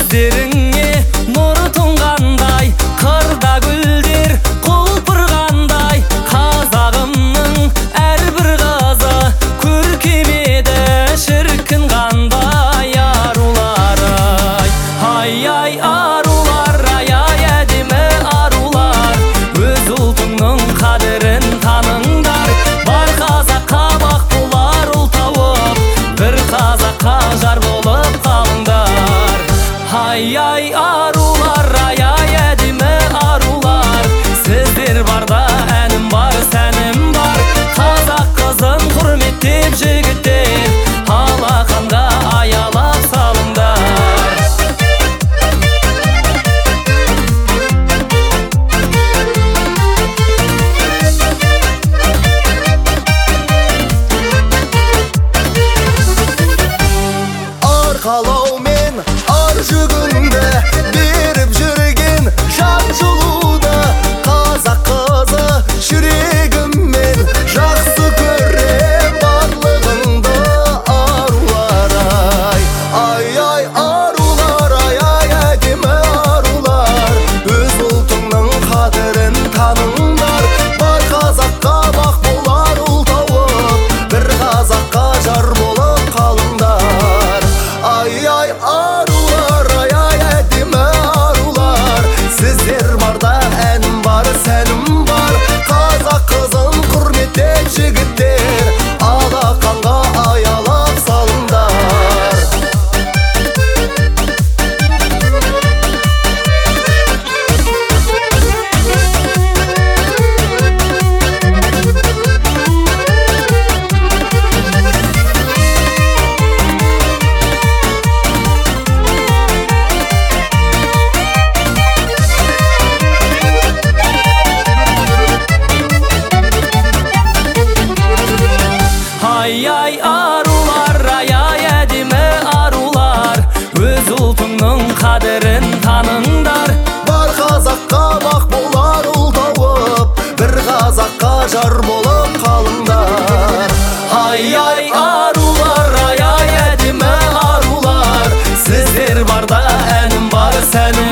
көздеріңе нұр тұнғандай, қырда гүлдер құлпырғандай. Қазағымның әрбір қызы көркем еді, шіркін қандай арулар. Ай арулар, ай әдемі арулар, өз ұлтыңның қадірін таныңдар. Бар қазаққа бақ болар ұл тауып, бір қазаққа жар болып қалыңдар. Ай арулар, ай әдемі арулар, сіздер барда әнім бар, сәнім бар. Қазақ қызын құрметтеп жігіттер, алақанға аялап салыңдар. Арқалаумен ар жүгіңді беріп жүрген жан жылуды, қазақ қызы жүрегіммен жақсы көрем барлығыңды арулар. Ай арулар, ай әдемі арулар, өз ұлтыңның қадірін таныңдар. Бар қазаққа бақ болар ұл тауып, бір қазаққа жар болып қалыңдар. Ай арулар, ай әдемі арулар, сіздер барда әнім бар, сәнім бар. Қазақ қызын құрметтеп жігіттер, алақанға аялап салыңдар. Ай арулар, ай әдемі арулар, өз ұлтыңның қадірін таныңдар. Бар қазаққа бақ болар ұл тауып, бір қазаққа жар болып қалыңдар. Ай арулар, ай әдемі арулар, сіздер барда әнім бар, сәнім